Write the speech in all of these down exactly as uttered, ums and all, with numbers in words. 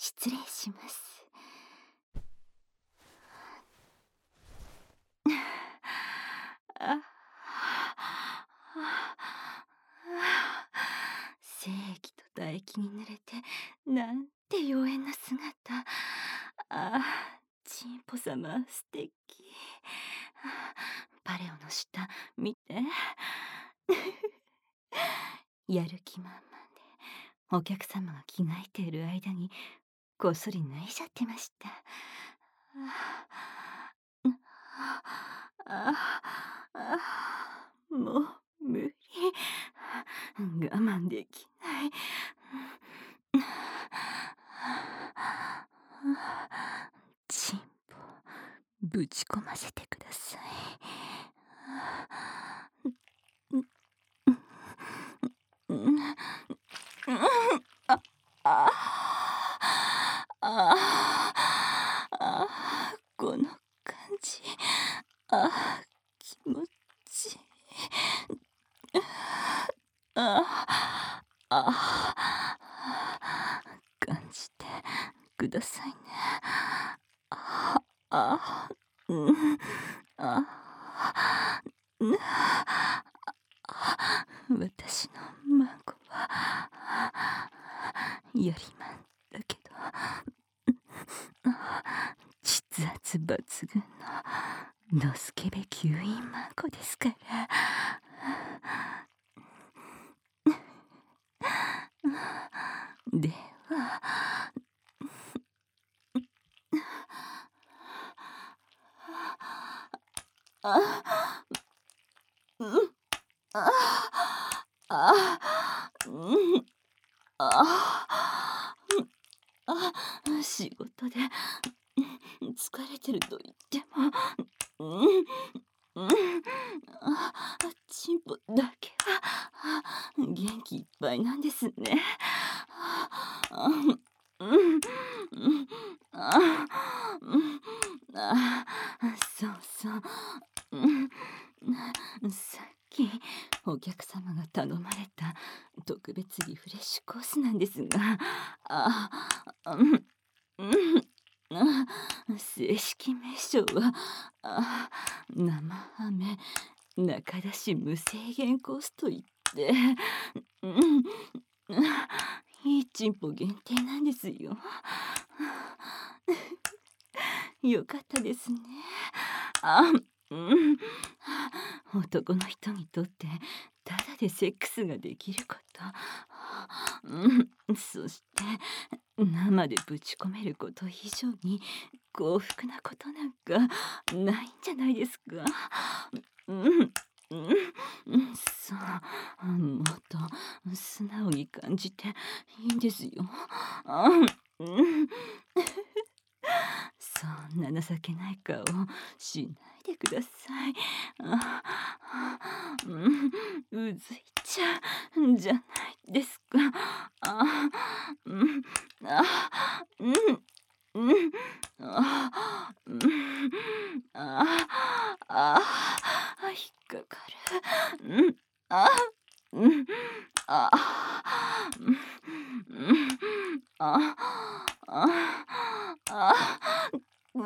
失礼します。あ精液と唾液に濡れて、なんて妖艶な姿。ああ、チンポ様素敵。パレオの下見て。やる気満々でお客様が着替えている間にこっそり脱いじゃってました。ああ、もう無理。我慢できない。チンポぶち込ませてください。ああああ、この感じ、あ、気持ちいい。ああ、感じてくださいね。ああ、うん、あ、うん、私の孫はよりまんだけど実圧抜群のドスケベ吸引マンコですから。ではあうんああうんああ仕事で疲れてると言っても、うんうんあチンポだけは元気いっぱいなんですね。うんうんあうんあそうそう、うん、さっきお客様が頼まれた特別リフレッシュコースなんですが、あうんうんあ正式名称はあ生ハメ中出し無制限コースといって、うんいいチンポ限定なんですよ。よかったですね。あ、うん。男の人にとってただでセックスができること、うん、そして生でぶち込めること以上に幸福なことなんかないんじゃないですか。うん、うん、うん、そう、もっと素直に感じていいんですよ。あ、うん。そんな情けない顔しないでください。あうん、うずいちゃうんじゃないですか。あうん、あうん、うん、あうん、ああ引っかかる。うん、あうん、あうん、うん、あああうん、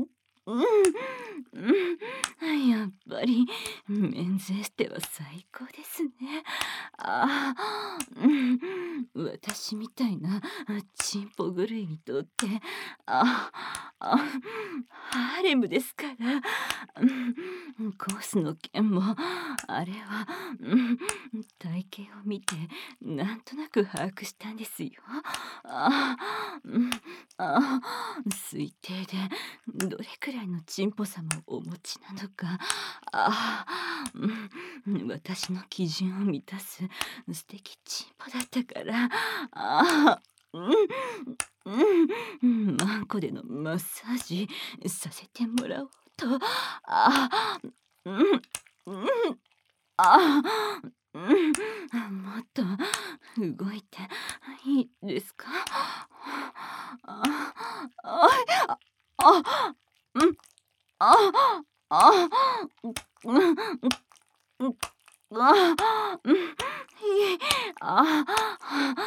うん、うん、やっぱりメンズエステは最高ですね。ああ、うん、私みたいなチンポ狂いにとって、ああ、ハーレムですから。うん、コースの件もあれは、うん、体型を見てなんとなく把握したんですよ。ああ、うん、ああ、推定でどれくらいのチンポ様をお持ちなのか、ああ、うん、私の基準を満たす素敵チンポだったから、ああ、うん、うん、マンコでのマッサージさせてもらおうと、ああ、うん、うん、ああ、うん、もっと動いていいですか？ああ、あ、あ、うん、あ、あ、うん、うん、うん、あ、うん、いい、あ、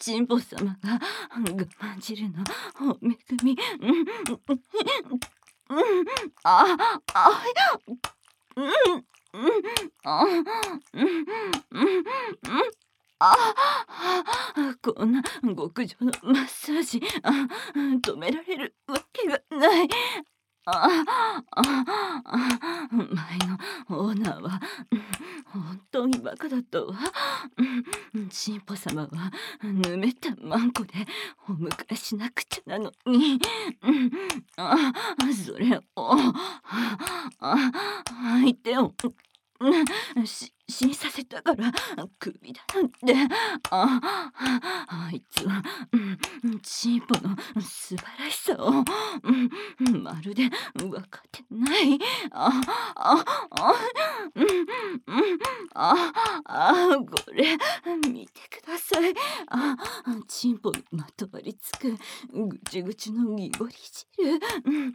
チンポ様が我慢汁のお恵み、うんうんうん、ああうんうん、あうんうんうんああ、こんな極上のマッサージ、あ止められるわけがない。ああ、ああ、前のオーナーは、うん本当にバカだったわ。うんチンポ様はぬめったマンコでお迎えしなくちゃなのに。うんあそれを、ああ相手を、うんし死にさせたからクビだなんて。ああいつは、うんチンポの素晴らしさを、うんまるで分かってない。あああうんうんああこれ見てください。あチンポにまとわりつくぐちぐちの濁り汁。うん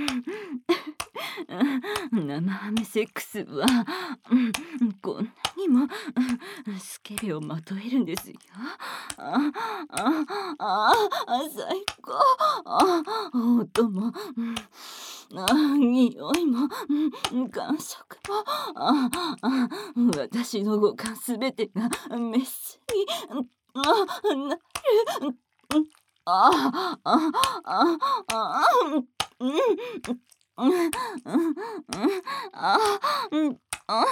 うん生ハメセックスは、うんこんなにも、うんスケベをまとえるんですよ。ああああ最高。あ音も、うんあ匂いも、うん感触も、ああ私の五感すべてがメスに、あなる。うんあああああうんうんうんうんあうんあ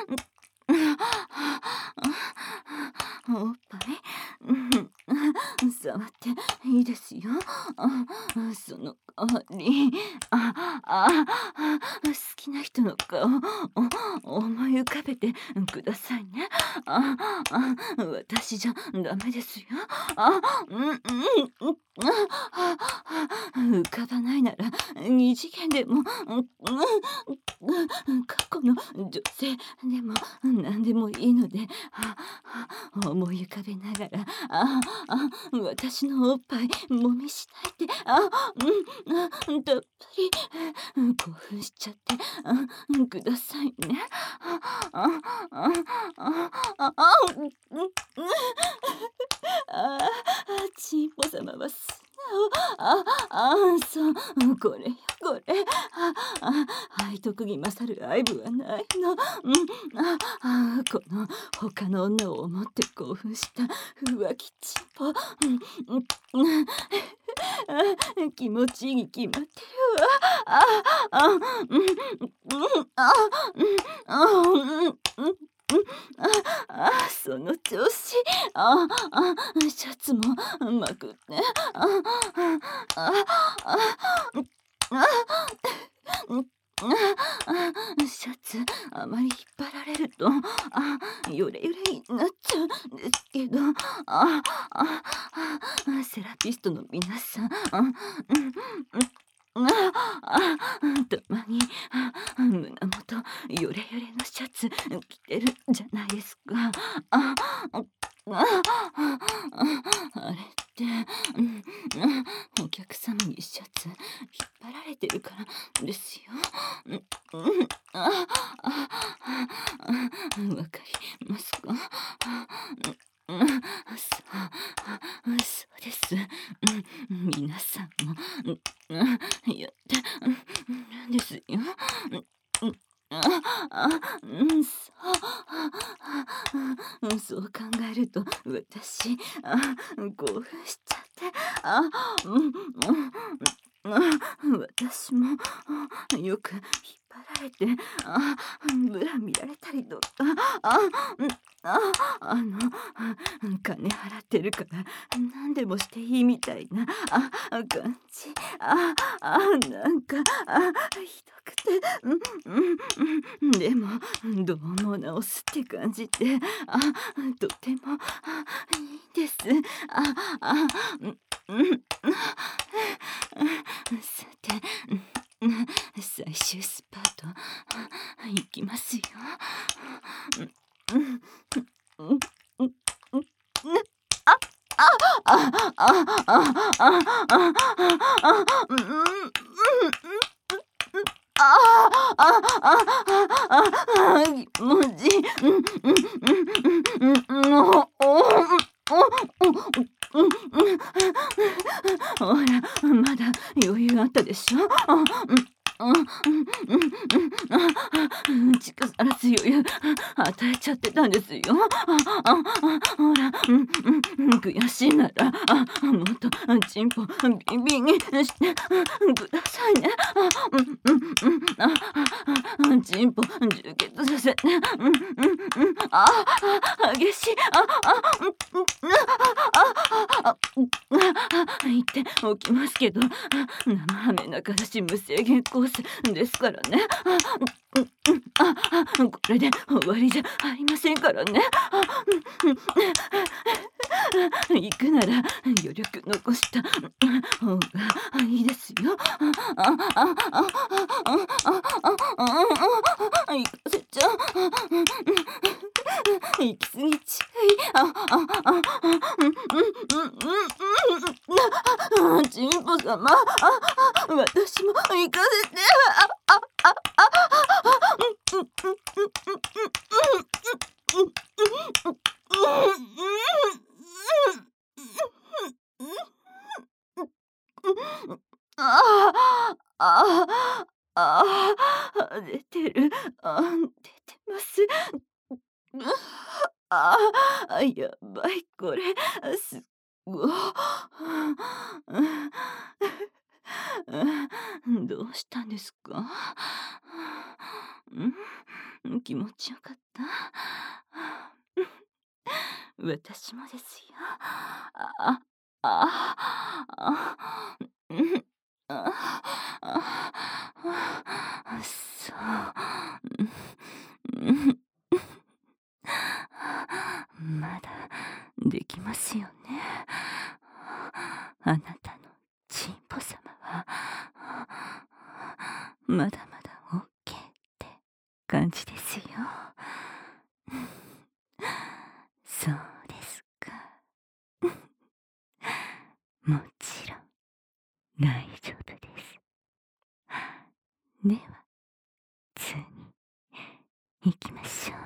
おっぱい、うん触っていいですよ。あその代わり、ああ好きな人の顔お思い浮かべてくださいね。ああ私じゃダメですよ。あうんうんうんあ浮かばないなら二次元でも、うんうん過去の女性でも何でもいいので、ああ思い浮かべながら、ああ私のおっぱいもみしないで、あうんあたっぷりうん興奮しちゃってあくださいね。ああああああうんうんああチンポ様は素直。ああそうこれよこれ。ああ背徳に勝る愛部はないの。うんああこの他の女を思って興奮した浮気チンポ。うんうんうんあ気持ちいいに決まってるわ。ああうんうんあうんあうんうんああその調子。ああシャツもまくって。あああああうんあシャツあまり引っ張られるとあヨレヨレになっちゃうんですけど、あああセラピストの皆さん、あうんうんああたまにあ胸元ヨレヨレのシャツ着てるじゃないですか。ああああれって、うんお客様にシャツ引っ張られてるからですよ。うんうんあああわかりますか。うんうんそうそうです。うん皆さんもうんやってるんですよ。うんああうんそううんそう考えると私あ興奮しちゃってあうんうんうん私もよく引っ張られてあブラ見られたりとかあうんああの金払ってるから何でもしていいみたいなあ感じ。ああなんかあひどくてうんうんうんでもどうも直すって感じであとてもあいいです。ああうんうんさてうん最終スパートいきますよ。うんうんうんうんうんあああああああああうんうんうんああああああ気持ちいい。うんうんうんうんうんもうおおおおうんうん、ほら、まだ余裕あったでしょ。あ、うん。うんうんうんうん、ああ、うん、力強い、与えちゃってたんですよ。あああ、ほら、うんうんうん、悔しいなら、あ、もっとチンポビンビンにしてくださいね。あ、うんうんうん、あああ、チンポ充血させて、うんうんうん、ああ、激しい、ああ、うんうん、ああああ、うん、あ、言っておきますけど、生ハメだからし無制限コースですからね。あ、うんうんうん、ああ、これで終わりじゃありませんからね。あ、うんうん、行くなら余力残した方がいいですよ。あああああああああああ、行かせちゃう。うんうん、行き過ぎちゃい。ああああ、うんうんうんうんうん、あ、神保様、ああ、私も行かせて。あああああ、うんうんうんうんうんうんうんうんうんうんうんうんうん、ああ、ああ、ああ、出てる。あ、出てます。うああ、やばいこれ、すごうん、どうしたんですか？うん、気持ちよかった？私もですよ。ああ、ああ、うん、ああ、あ、そう。うん、まだできますよね。あなたのチンポ様は、まだまだオッケーって感じですよ。そうですか。もちろん大丈夫です。では、次、行きましょう。